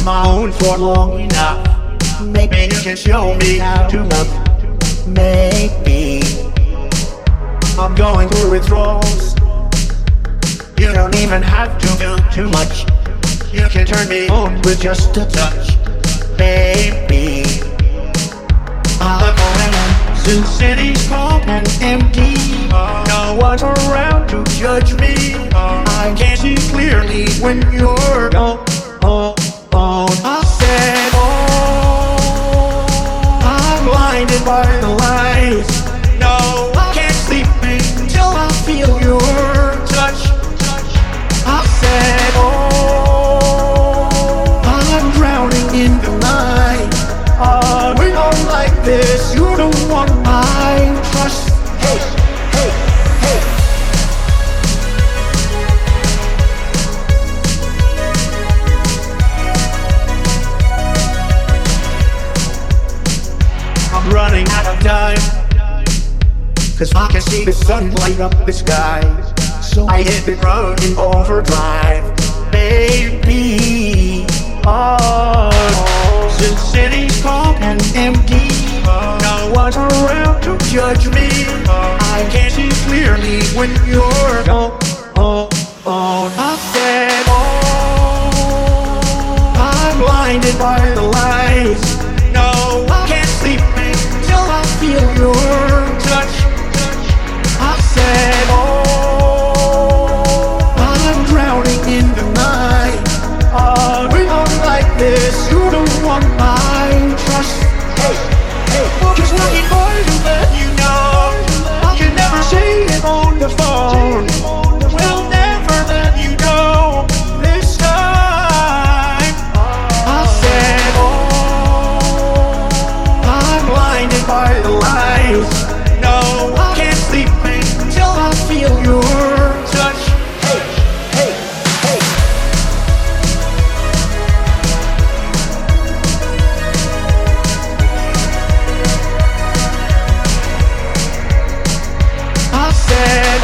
my own for long enough. Maybe you can show me how to love. Maybe I'm going through withdrawals. You don't even have to do too much. You can turn me on with just a touch. Baby, I'm going on since city's cold and empty. No one's around to judge me. I can't see clearly when you're gone. I said, oh, I'm blinded by the lights. No, I can't sleep until I feel your touch. I said, oh, I'm drowning in the night. We're not like this. You're the one I trust. Hey, hey, hey. I'm running out of time, 'cause I can see the sun light up the sky. So I hit the road in overdrive. Baby, oh, since city's cold and empty, no one's around to judge me. I can't see clearly when you're gone. I said, oh, I'm blinded by the lights. No, I can't sleep until I feel your touch. I said, oh, I'm drowning in the night. We're not like this. You're the one I trust. Hey, hey, just looking for to let you know. I can never say it on the phone. We'll never let you go this time. I said, oh, I'm blinded by the lights. No, I can't sleep until I feel your touch. Hey, hey, hey. I said,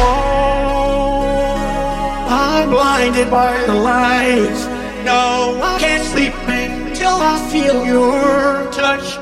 oh, I'm blinded by the lights. No, I can't sleep until I feel your touch.